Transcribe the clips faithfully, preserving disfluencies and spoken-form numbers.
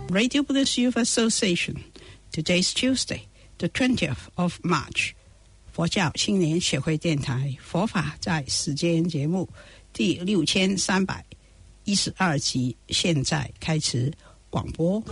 Radio Buddhist Youth Association. Today's Tuesday, the twentieth of March. 佛教青年协会电台佛法在时间节目第六千三百一十二集，现在开始广播。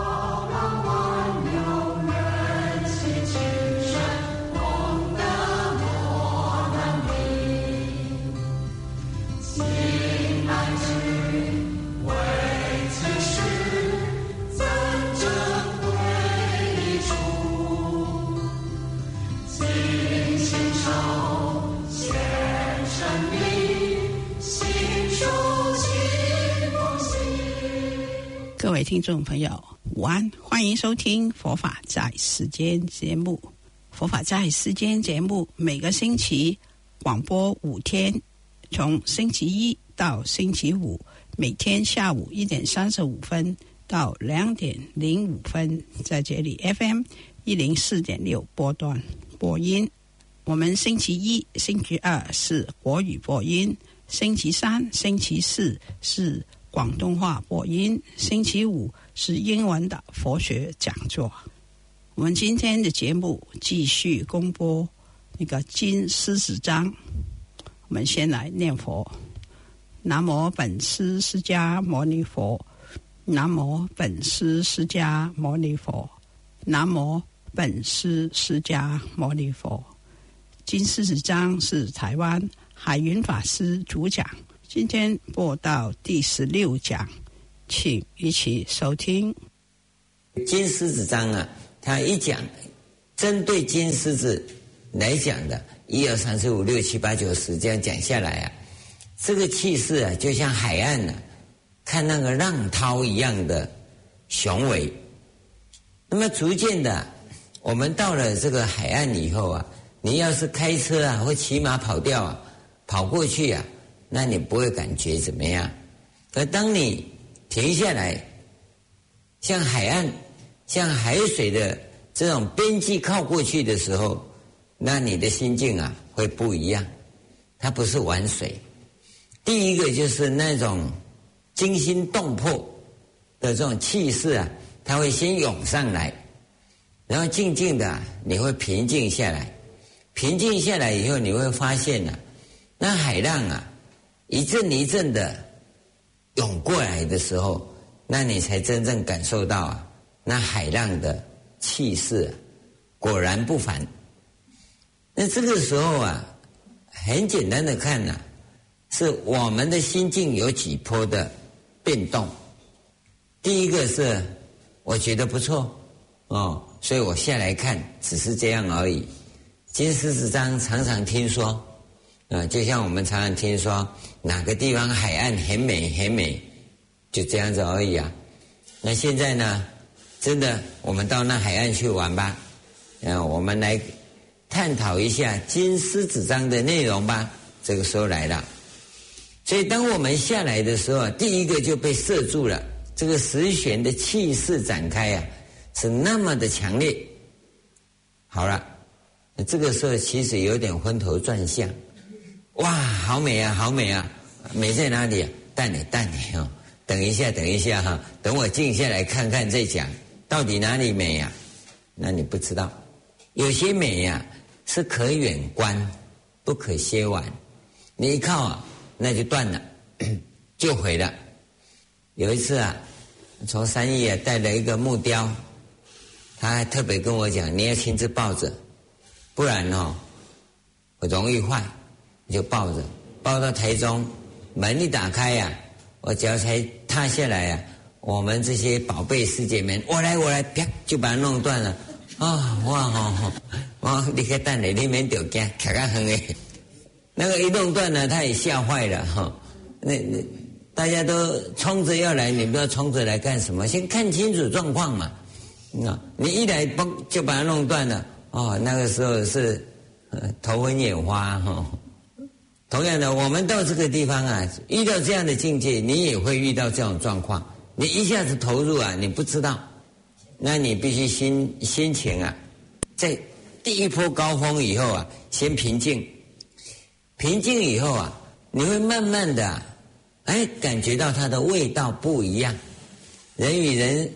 各位听众朋友午安，欢迎收听佛法在时间节目。佛法在时间节目每个星期广播五天，从星期一到星期五，每天下午一点三十五分到两点零五分，在这里 F M 一零四点六波段播音。我们星期一、星期二是国语播音，星期三、星期四是广东话播音，星期五是英文的佛学讲座。我们今天的节目继续公播那个金狮子章。我们先来念佛：南无本师释迦牟尼佛，南无本师释迦牟尼佛，南无本师释迦牟尼佛。金狮子章是台湾海云法师主讲，今天播到第十六讲，请一起收听。 金狮子章啊，他一讲针对金狮子来讲的，一二三四五六七八九十这样讲下来啊，这个气势啊，就像海岸啊，看那个浪涛一样的雄伟。那么逐渐的，我们到了这个海岸以后啊，你要是开车啊或骑马跑掉啊，跑过去啊，那你不会感觉怎么样。可当你停下来，像海岸像海水的这种边际靠过去的时候，那你的心境啊会不一样。它不是玩水，第一个就是那种惊心动魄的这种气势啊，它会先涌上来，然后静静的、啊、你会平静下来。平静下来以后，你会发现啊，那海浪啊一阵一阵的涌过来的时候，那你才真正感受到啊，那海浪的气势、啊、果然不凡。那这个时候啊，很简单的看啊，是我们的心境有几波的变动。第一个是我觉得不错哦，所以我下来看，只是这样而已。金狮子章常常听说啊、呃，就像我们常常听说哪个地方海岸很美很美，就这样子而已啊。那现在呢，真的我们到那海岸去玩吧，呃，我们来探讨一下金狮子章的内容吧。这个时候来了，所以当我们下来的时候，第一个就被摄住了，这个十弦的气势展开啊，是那么的强烈。好了，这个时候其实有点昏头转向，哇，好美啊，好美啊！美在哪里啊？淡你淡你哦，等一下，等一下哈，等我静下来看看再讲，到底哪里美啊？那你不知道，有些美呀、啊、是可远观，不可亵玩。你一靠啊，那就断了，就毁了。有一次啊，从三义啊带了一个木雕，他还特别跟我讲，你要亲自抱着。不然哦，我容易坏，你就抱着，抱到台中，门一打开呀、啊，我脚才踏下来呀、啊，我们这些宝贝师姐们，我来我来，啪就把它弄断了。啊、哦，哇吼吼，哇！你可等下，你免掉惊，卡卡远诶。那个一弄断了，他也吓坏了哈、哦。那那大家都冲着要来，你不知道冲着来干什么？先看清楚状况嘛。那你一来嘣就把它弄断了。哦，那个时候是、呃、头昏眼花哈、哦。同样的，我们到这个地方啊，遇到这样的境界，你也会遇到这种状况。你一下子投入啊，你不知道，那你必须心心情啊，在第一波高峰以后啊，先平静。平静以后啊，你会慢慢的、啊，哎，感觉到它的味道不一样。人与人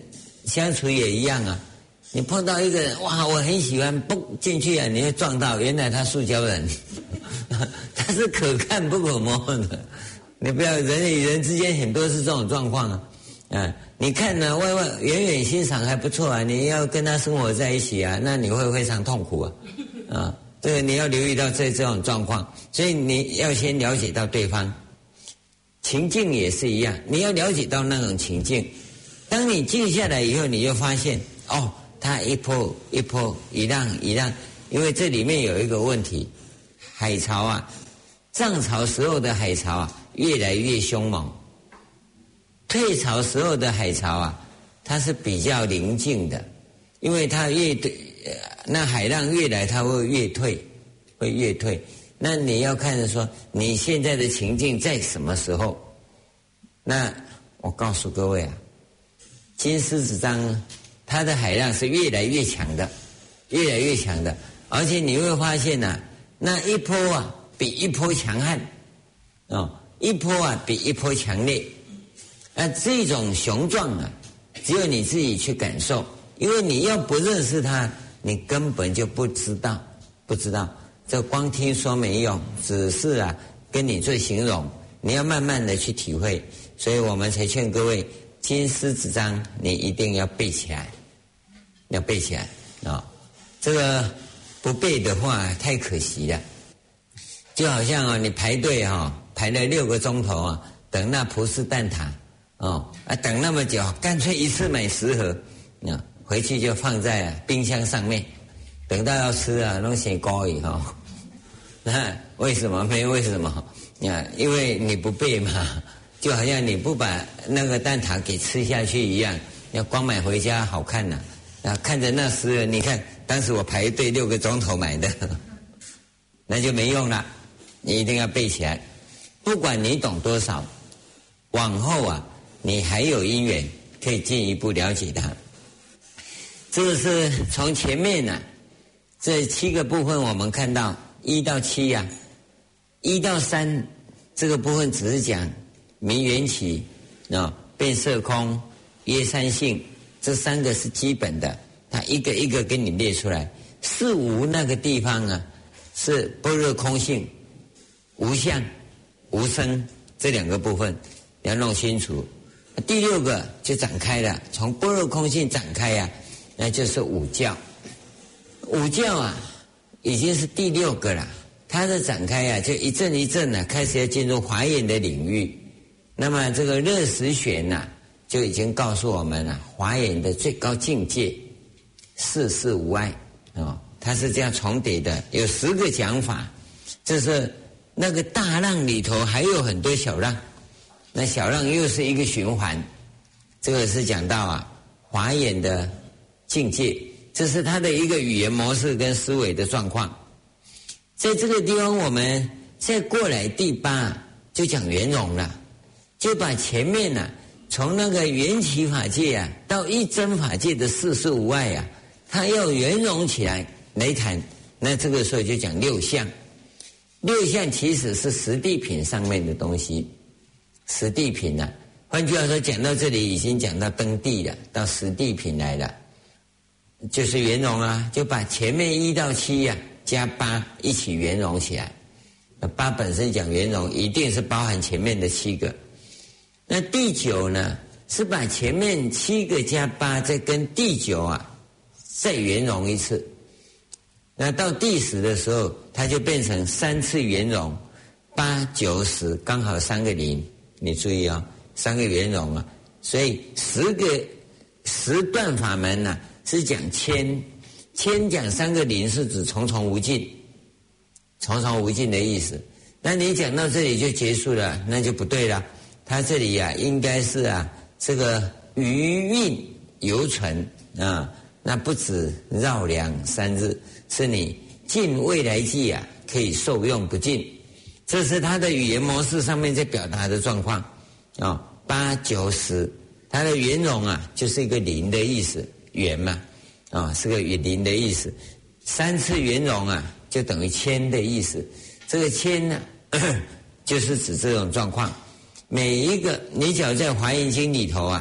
相处也一样啊。你碰到一个人，哇，我很喜欢，蹦进去啊，你会撞到，原来他塑胶人，他是可看不可摸的。你不要人与人之间很多是这种状况啊。啊，你看呢，外外远远欣赏还不错啊，你要跟他生活在一起啊，那你会非常痛苦啊。啊，这个你要留意到这这种状况，所以你要先了解到对方。情境也是一样，你要了解到那种情境。当你静下来以后，你就发现哦，它一波一波，一浪一浪，因为这里面有一个问题，海潮啊，涨潮时候的海潮啊，越来越凶猛；退潮时候的海潮啊，它是比较宁静的，因为它越对，那海浪越来，它会越退，会越退。那你要看着说，你现在的情境在什么时候？那我告诉各位啊，金狮子章它的海浪是越来越强的，越来越强的，而且你会发现啊，那一波啊比一波强悍，哦，一波啊比一波强烈。那这种雄壮啊，只有你自己去感受，因为你要不认识它，你根本就不知道，不知道。这光听说没用，只是啊跟你做形容，你要慢慢的去体会。所以我们才劝各位，金狮子章你一定要背起来，要背起来啊、哦！这个不背的话太可惜了。就好像啊、哦，你排队哈、哦，排了六个钟头啊，等那葡式蛋挞哦，啊等那么久，干脆一次买十盒，啊回去就放在、啊、冰箱上面。等到要吃啊，弄些高以后，那为什么？没为什么啊？因为你不背嘛，就好像你不把那个蛋挞给吃下去一样，要光买回家好看呐、啊。啊，看着那时，你看当时我排队六个钟头买的，那就没用了。你一定要背起来，不管你懂多少，往后啊，你还有因缘可以进一步了解它。这个是从前面呢、啊。这七个部分我们看到一到七呀、啊，一到三这个部分只是讲明缘起啊、变色空、约三性，这三个是基本的，它一个一个给你列出来。四无那个地方啊，是般若空性、无相、无生这两个部分要弄清楚。第六个就展开了，从般若空性展开呀、啊，那就是五教。五教啊，已经是第六个了。它的展开啊，就一阵一阵的、啊、开始要进入华严的领域。那么这个热实玄呐、啊，就已经告诉我们了，华严的最高境界，世事无碍哦，它是这样重叠的，有十个讲法。就是那个大浪里头还有很多小浪，那小浪又是一个循环。这个是讲到啊，华严的境界。这是他的一个语言模式跟思维的状况。在这个地方我们再过来第八就讲圆融了，就把前面呢、啊、从那个缘起法界啊到一真法界的世事无碍啊，它要圆融起来来谈。那这个时候就讲六相。六相其实是实地品上面的东西，实地品啊，换句话说，讲到这里已经讲到登地了，到实地品来了，就是圆融啊，就把前面一到七呀、啊、加八一起圆融起来。那八本身讲圆融，一定是包含前面的七个。那第九呢，是把前面七个加八，再跟第九啊再圆融一次。那到第十的时候，它就变成三次圆融，八九十刚好三个零，你注意啊、哦，三个圆融啊，所以十个十段法门呢、啊。是讲千，千讲三个零是指重重无尽，重重无尽的意思。那你讲到这里就结束了，那就不对了。他这里呀、啊，应该是啊，这个余韵犹存啊，那不止绕梁三日，是你尽未来际啊，可以受用不尽。这是他的语言模式上面在表达的状况啊、哦。八九十，它的圆融啊，就是一个零的意思。圆嘛，啊、哦，是个零的意思。三次圆融啊，就等于千的意思。这个千呢、啊，就是指这种状况。每一个，你只要在《华严经》里头啊，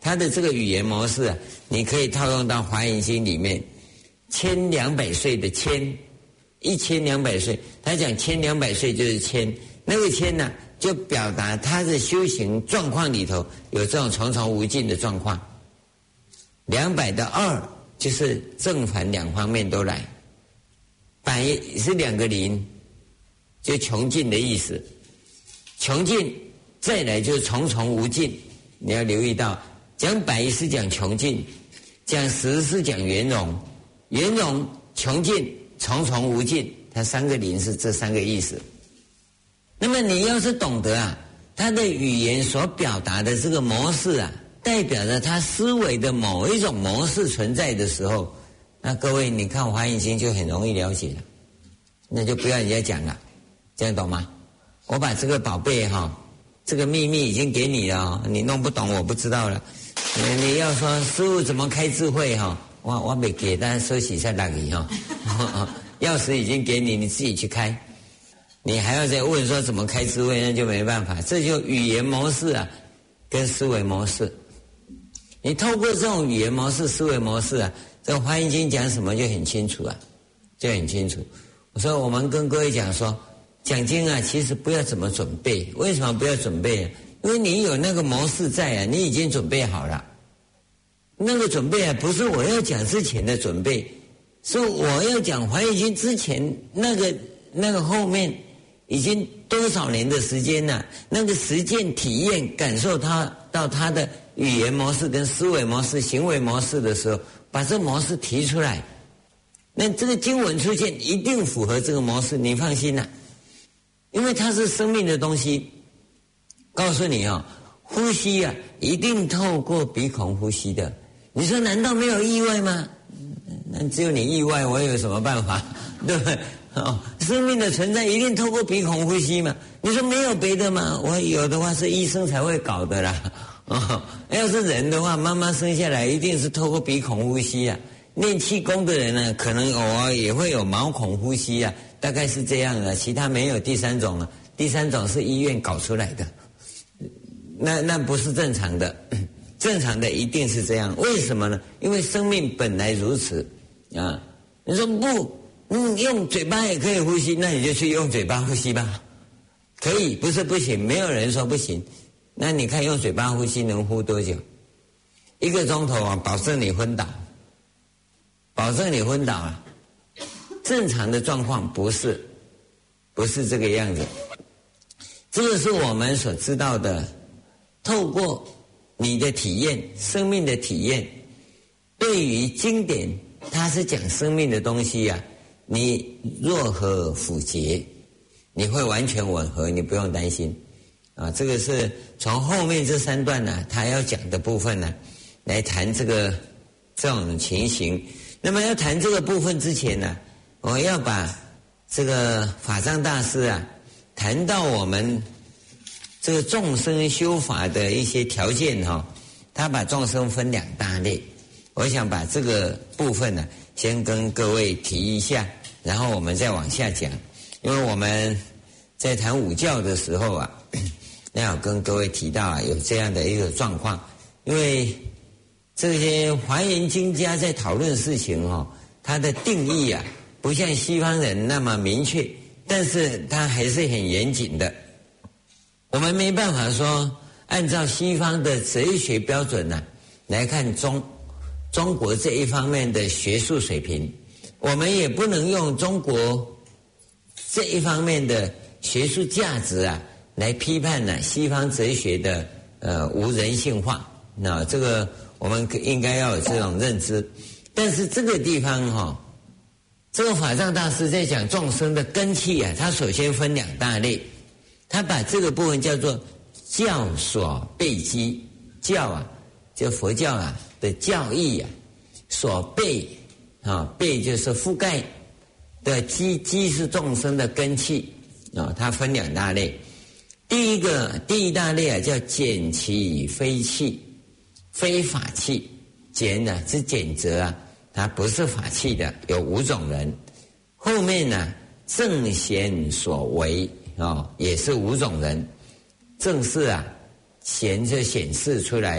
它的这个语言模式啊，你可以套用到《华严经》里面，千两百岁的千，一千两百岁，他讲千两百岁就是千，那个千呢、啊，就表达他的修行状况里头有这种重重无尽的状况。两百的二就是正反两方面都来，百是两个零，就穷尽的意思。穷尽再来就是重重无尽，你要留意到。讲百是讲穷尽，讲十是讲圆融，圆融、穷尽、重重无尽，它三个零是这三个意思。那么你要是懂得啊，它的语言所表达的这个模式啊，代表着它思维的某一种模式存在的时候，那各位你看《华严经》就很容易了解了，那就不要人家讲了，这样懂吗？我把这个宝贝哈、哦，这个秘密已经给你了、哦，你弄不懂我不知道了。你要说师父怎么开智慧哈？我我没给，但是收起在那里哈。钥匙已经给你，你自己去开。你还要再问说怎么开智慧，那就没办法。这就语言模式啊，跟思维模式。你透过这种语言模式、思维模式啊，这《华严经》讲什么就很清楚啊，就很清楚。所以我们跟各位讲说，讲经啊，其实不要怎么准备。为什么不要准备啊？因为你有那个模式在啊，你已经准备好了。那个准备啊，不是我要讲之前的准备，是我要讲《华严经》之前那个那个后面已经多少年的时间了、啊，那个实践体验感受它到它的语言模式跟思维模式、行为模式的时候，把这模式提出来，那这个经文出现一定符合这个模式，你放心啦、啊，因为它是生命的东西。告诉你啊、哦，呼吸啊，一定透过鼻孔呼吸的。你说难道没有意外吗？那只有你意外，我有什么办法？对不对？哦，生命的存在一定透过鼻孔呼吸嘛？你说没有别的吗？我有的话是医生才会搞的啦。哦，要是人的话，妈妈生下来一定是透过鼻孔呼吸啊。练气功的人呢，可能偶尔也会有毛孔呼吸啊，大概是这样的。其他没有第三种了，第三种是医院搞出来的。那那不是正常的，正常的一定是这样。为什么呢？因为生命本来如此啊。你说不，嗯，用嘴巴也可以呼吸，那你就去用嘴巴呼吸吧。可以，不是不行，没有人说不行。那你看用嘴巴呼吸能呼多久？一个钟头啊，保证你昏倒，保证你昏倒啊。正常的状况不是，不是这个样子。这个是我们所知道的。透过你的体验，生命的体验，对于经典，它是讲生命的东西呀、啊，你若何符节，你会完全吻合，你不用担心啊。这个是从后面这三段呢、啊，他要讲的部分呢、啊，来谈这个这种情形。那么要谈这个部分之前呢、啊，我要把这个法藏大师啊，谈到我们这个众生修法的一些条件哈、哦，他把众生分两大类，我想把这个部分呢，先跟各位提一下，然后我们再往下讲。因为我们在谈五教的时候啊，那要跟各位提到啊，有这样的一个状况，因为这些华严经家在讨论事情哦，它的定义啊，不像西方人那么明确，但是它还是很严谨的。我们没办法说按照西方的哲学标准呢、啊、来看中中国这一方面的学术水平，我们也不能用中国这一方面的学术价值啊来批判呢、啊、西方哲学的呃无人性化。那这个我们应该要有这种认知。但是这个地方哈、哦，这个法藏大师在讲众生的根器啊，他首先分两大类。他把这个部分叫做教所备基，教啊，就佛教啊的教义啊，所备啊，备就是覆盖的基，基是众生的根器啊，它分两大类。第一个第一大类啊叫简其非器，非法器，简呢是简则啊，它不是法器的，有五种人。后面呢正贤所为。哦，也是五种人，正是啊，显就显示出来啊，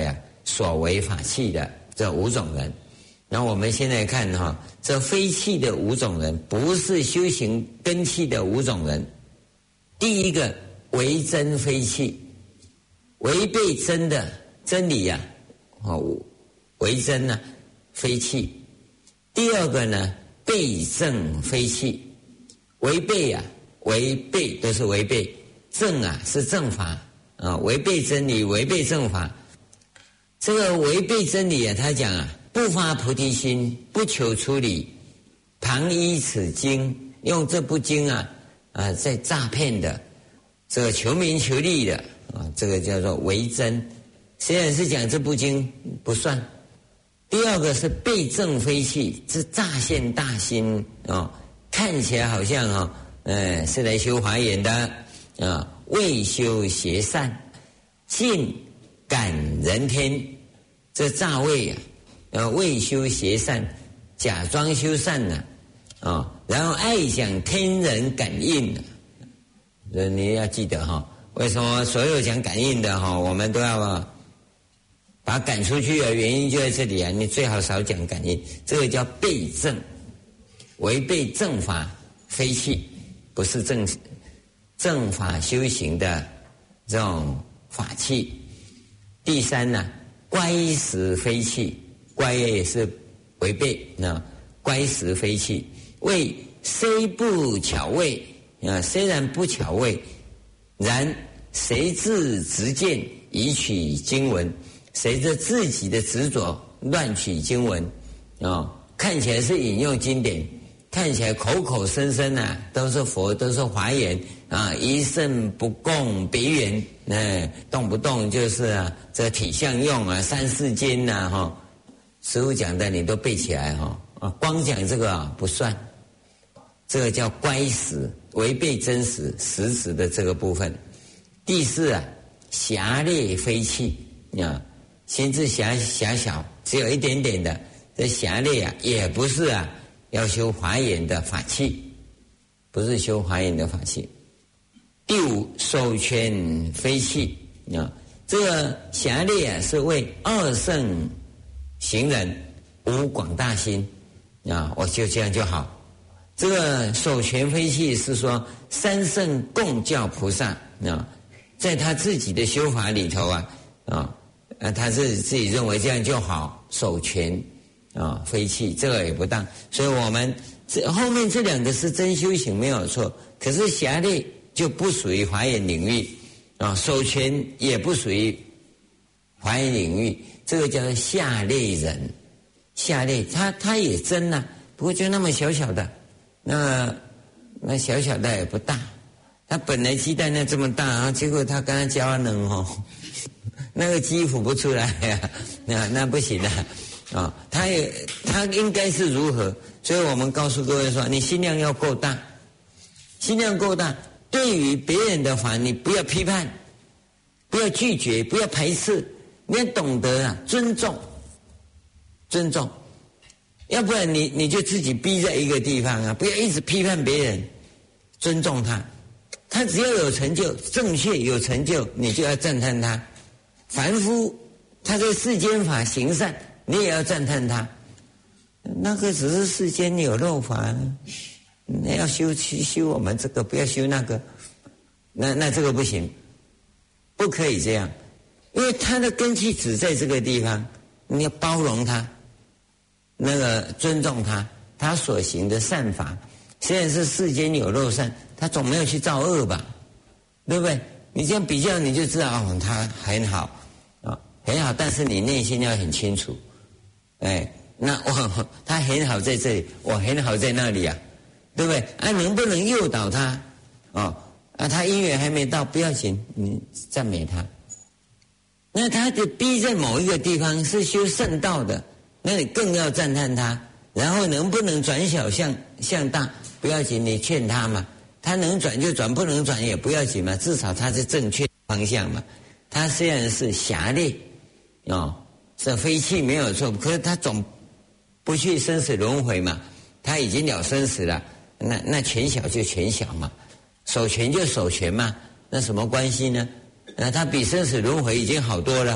所为法器的这五种人。那我们现在看哈，这非气的五种人，不是修行根器的五种人。第一个为真非气，违背真的真理呀、啊，哦，为真呢、啊、非气。第二个呢，背正非气，违背啊，违背都是违背，正啊是正法啊，违背真理，违背正法。这个违背真理啊，他讲啊，不发菩提心，不求出离，旁依此经，用这部经啊啊在诈骗的，这个求名求利的啊，这个叫做为真。虽然是讲这部经不算。第二个是背正非气，是乍现大心啊、哦，看起来好像啊、哦，呃，是来修华严的啊，未修邪善，尽感人天，这乍未啊，呃，未修邪善，假装修善呢、啊，啊、哦，然后爱讲天人感应，呃，你要记得哈、哦，为什么所有讲感应的哈、哦，我们都要把它赶出去的原因就在这里啊！你最好少讲感应，这个叫背正，违背正法非气，不是正正法修行的这种法器。第三呢、啊，乖实非气，乖也是违背啊，乖实非气，为虽不巧位啊，虽然不巧位，然谁自执见以取经文。随着自己的执着乱取经文啊、哦，看起来是引用经典，看起来口口声声啊都是佛，都是华严啊，一圣不共别圆，哎，动不动就是啊这体相用啊三四经呐哈、哦，师父讲的你都背起来哈、哦、啊，光讲这个啊不算，这个叫乖实，违背真实实质的这个部分。第四啊，狭劣非气啊。心智狭狭小，只有一点点的，这狭劣啊，也不是啊，要修华严的法器，不是修华严的法器。第五，手权非气啊，这个狭劣啊，是为二圣行人无广大心啊，我就这样就好。这个手权非气是说三圣共教菩萨啊，在他自己的修法里头啊啊。啊，他是自己认为这样就好，守权啊，非气，这个也不当。所以我们这后面这两个是真修行没有错，可是狭劣就不属于华严领域啊，守权也不属于华严领域，这个叫做下劣人。下劣，他他也真呐、啊，不过就那么小小的，那那小小的也不大，他本来鸡蛋那这么大啊，结果他刚刚加能哦。那个鸡孵不出来呀、啊，那那不行的啊、哦！他也他应该是如何？所以我们告诉各位说，你心量要够大，心量够大。对于别人的法，你不要批判，不要拒绝，不要排斥，你要懂得啊，尊重，尊重。要不然你你就自己逼在一个地方啊，不要一直批判别人，尊重他。他只要有成就，正确有成就，你就要赞叹他。凡夫他在世间法行善，你也要赞叹他。那个只是世间有漏法，你要修修我们这个，不要修那个，那那这个不行，不可以这样，因为他的根基只在这个地方，你要包容他，那个尊重他，他所行的善法，虽然是世间有漏善，他总没有去造恶吧，对不对？你这样比较，你就知道哦，他很好。很好，但是你内心要很清楚，哎，那我他很好在这里，我很好在那里啊，对不对？啊，能不能诱导他？哦，啊，他因缘还没到，不要紧，你赞美他。那他的逼在某一个地方是修圣道的，那你更要赞叹他。然后能不能转小向向大，不要紧，你劝他嘛。他能转就转，不能转也不要紧嘛，至少他是正确方向嘛。他虽然是狭劣。哦，这非气没有错，可是他总不去生死轮回嘛，他已经了生死了，那那权小就权小嘛，守权就守权嘛，那什么关系呢？那他比生死轮回已经好多了，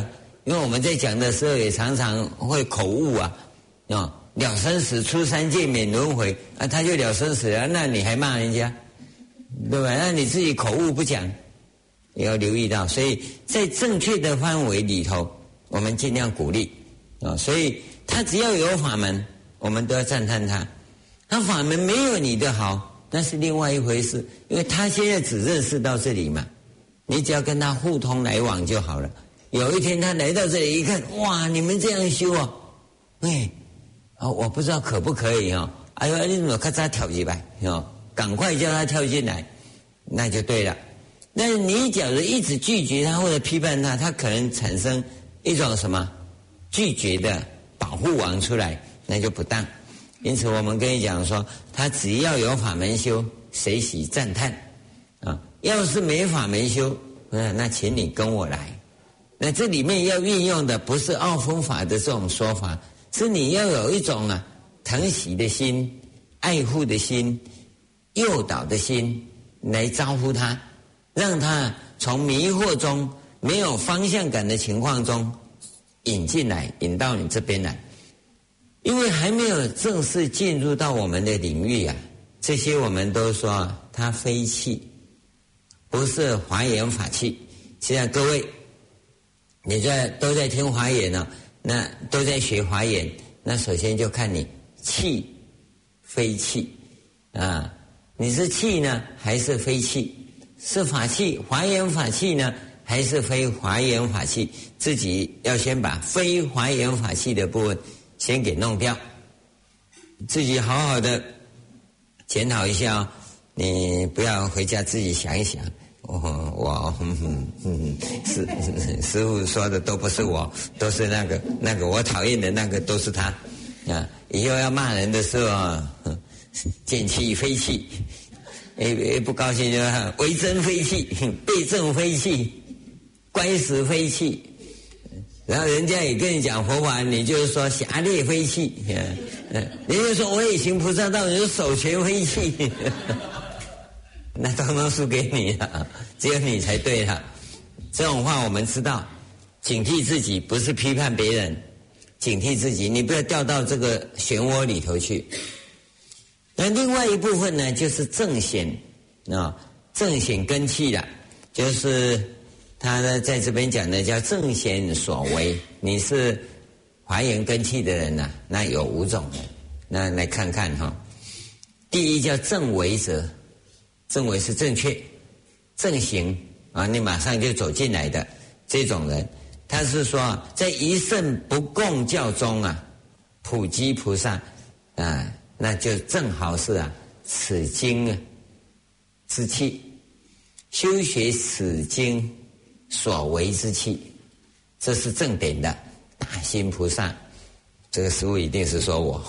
因为我们在讲的时候也常常会口误啊，啊，了生死出三界免轮回啊，他就了生死了，那你还骂人家，对吧？那你自己口误不讲，也要留意到。所以在正确的范围里头，我们尽量鼓励啊。所以他只要有法门，我们都要赞叹他。他法门没有你的好，那是另外一回事，因为他现在只认识到这里嘛，你只要跟他互通来往就好了。有一天他来到这里一看，哇，你们这样修啊，哎，啊，我不知道可不可以啊、哦？哎呦，你怎么咔嚓跳进来哦？赶快叫他跳进来，那就对了。但是你假如一直拒绝他或者批判他，他可能产生一种什么拒绝的保护网出来，那就不当。因此我们跟你讲说，他只要有法门修，随喜赞叹啊。要是没法门修，嗯，那请你跟我来。那这里面要运用的不是奥风法的这种说法，是你要有一种啊疼惜的心、爱护的心、诱导的心来招呼他，让他从迷惑中、没有方向感的情况中引进来，引到你这边来。因为还没有正式进入到我们的领域啊，这些我们都说它非气，不是华严法器。现在各位你在都在听华严呢、啊，那都在学华严，那首先就看你气非气啊，你是气呢还是非气？是法器华严法器呢，还是非华严法器？自己要先把非华严法器的部分先给弄掉，自己好好的检讨一下哦。你不要回家自己想一想，我我嗯嗯师师父说的都不是我，都是那个那个我讨厌的那个都是他啊！以后要骂人的时候啊，见气非气，也不高兴就为真非气，被正非气，乖死非气。然后人家也跟你讲佛法，你就是说狭劣非气，人家说我也行菩萨道，你说手全非气，那通通输给你了，只有你才对了。这种话我们知道，警惕自己，不是批判别人，警惕自己，你不要掉到这个漩涡里头去。那另外一部分呢，就是正显啊，正显根器了，就是他呢在这边讲的叫正显所为。你是华严根器的人呐、啊，那有五种的，那来看看哈。第一叫正为者，正为是正确，正行啊，你马上就走进来的这种人，他是说在一圣不共教中啊，普及菩萨啊，那就正好是啊此经啊之气，修学此经所为之气，这是正点的大心菩萨。这个师父一定是说我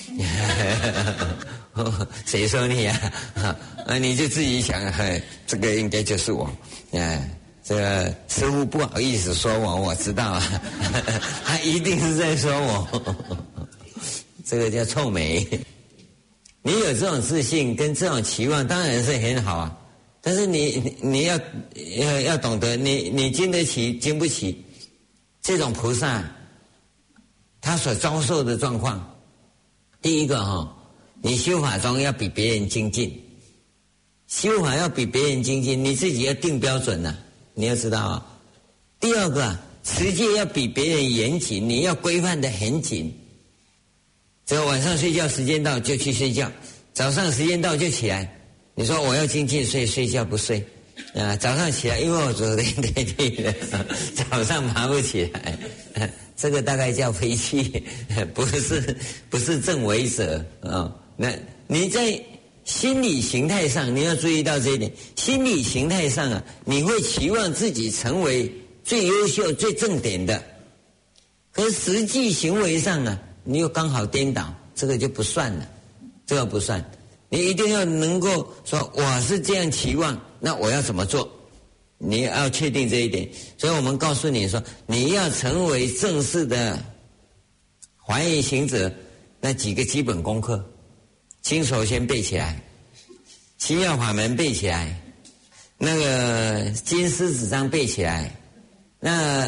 谁说你啊？啊，你就自己想，这个应该就是我。啊，这个师父不好意思说我，我知道啊，他一定是在说我。这个叫臭美。你有这种自信跟这种期望，当然是很好啊。但是你你要要要懂得，你你经得起经不起这种菩萨他所遭受的状况。第一个哈、哦，你修法中要比别人精进，修法要比别人精进，你自己要定标准呐、啊，你要知道啊。第二个，持戒要比别人严谨，你要规范得很紧。只要晚上睡觉时间到就去睡觉，早上时间到就起来。你说我要精进睡，睡觉不睡啊？早上起来，因为我昨天太累了，早上爬不起来。这个大概叫非气，不是不是正为者啊。那你在心理形态上，你要注意到这一点。心理形态上啊，你会期望自己成为最优秀、最正点的，可是实际行为上啊，你又刚好颠倒，这个就不算了，这个不算。你一定要能够说我是这样期望，那我要怎么做？你要确定这一点。所以我们告诉你说，你要成为正式的华严行者，那几个基本功课，经手先背起来，七要法门背起来，那个金狮子章背起来，那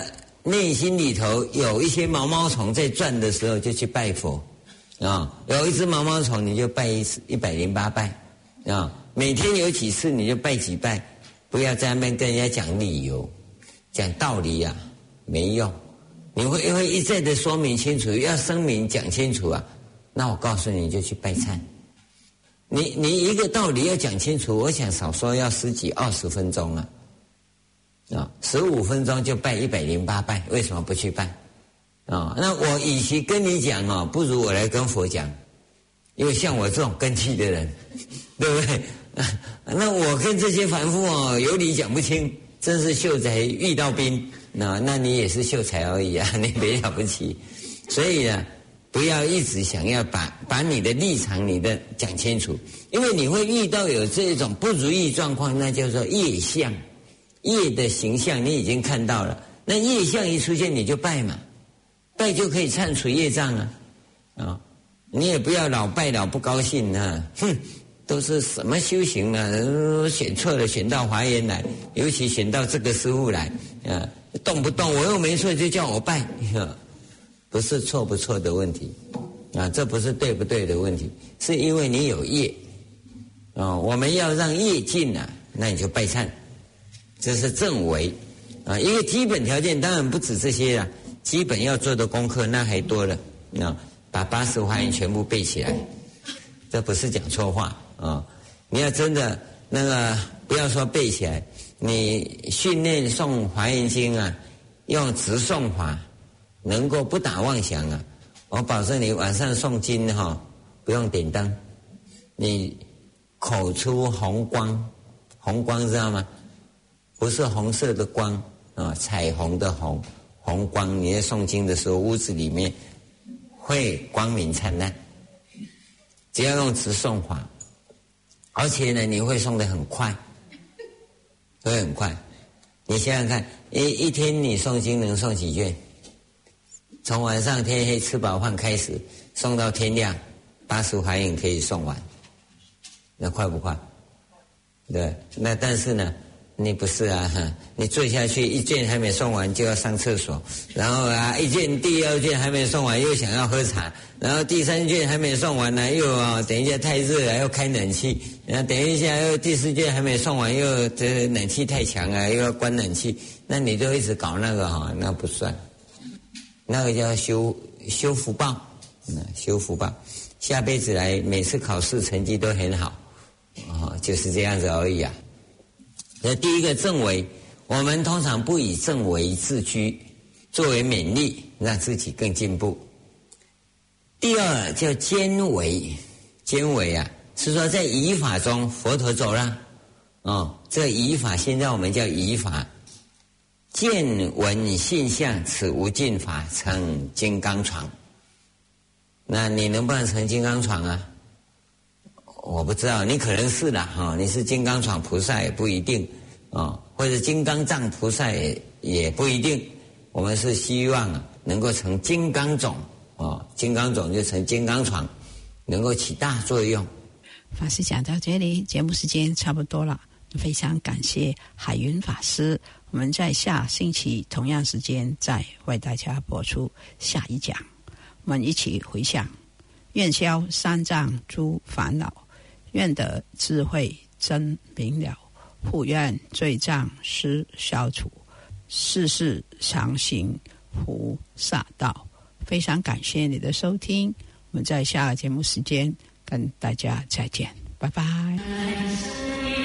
内心里头有一些毛毛虫在转的时候，就去拜佛啊。有一只毛毛虫，你就拜一次一百零八拜啊。每天有几次你就拜几拜，不要在那边跟人家讲理由、讲道理啊，没用。你会会一再的说明清楚，要声明讲清楚啊。那我告诉你，就去拜忏。你你一个道理要讲清楚，我想少说要十几二十分钟啊。啊，十五分钟就拜一百零八拜，为什么不去拜？啊，那我与其跟你讲啊，不如我来跟佛讲，因为像我这种根器的人，对不对？那我跟这些凡夫哦，有理讲不清，真是秀才遇到兵，那那你也是秀才而已啊，你别了不起。所以啊，不要一直想要把把你的立场你的讲清楚，因为你会遇到有这种不如意状况，那叫做业相。业的形象你已经看到了，那业相一出现你就拜嘛，拜就可以忏除业障啊，啊，你也不要老拜老不高兴啊，哼，都是什么修行啊，选错了，选到华严来，尤其选到这个师父来啊，动不动我又没错就叫我拜，啊，不是错不错的问题啊，这不是对不对的问题，是因为你有业啊，我们要让业尽啊，那你就拜忏。这是正为啊，一个基本条件当然不止这些啦，基本要做的功课那还多了啊，把八十华严全部背起来，这不是讲错话啊。你要真的那个不要说背起来，你训练诵华严经啊，用直诵法，能够不打妄想啊，我保证你晚上诵经哈，不用点灯，你口出红光，红光知道吗？不是红色的光啊，彩虹的红，红光。你在诵经的时候，屋子里面会光明灿烂。只要用直诵法，而且呢，你会诵得很快，会很快。你想想看，一一天你诵经能诵几卷？从晚上天黑吃饱饭开始，诵到天亮，八十华严可以诵完，那快不快？对，那但是呢？你不是啊，你坐下去一卷还没诵完就要上厕所，然后啊一卷第二卷还没诵完又想要喝茶，然后第三卷还没诵完呢又啊等一下太热了又开冷气，然后等一下又第四卷还没诵完又这冷气太强啊又要关冷气，那你就一直搞那个哈，那不算，那个叫修修福报，嗯，修福报，下辈子来每次考试成绩都很好，啊，就是这样子而已啊。那第一个正为，我们通常不以正为自居，作为勉励，让自己更进步。第二叫兼为，兼为啊，是说在仪法中，佛陀走了，哦，这仪法现在我们叫仪法，见闻性相，此无尽法，成金刚床。那你能不能成金刚床啊？我不知道，你可能是啦哈、哦，你是金刚床菩萨也不一定啊、哦，或者金刚藏菩萨也也不一定。我们是希望啊，能够成金刚种哦，金刚种就成金刚床，能够起大作用。 法师讲到这里，节目时间差不多了，非常感谢海云法师。我们在下星期同样时间再为大家播出下一讲，我们一起回向，愿消三障诸烦恼，愿得智慧真明了，普愿罪障施消除，世世常行菩萨道。非常感谢你的收听，我们在下个节目时间跟大家再见，拜拜。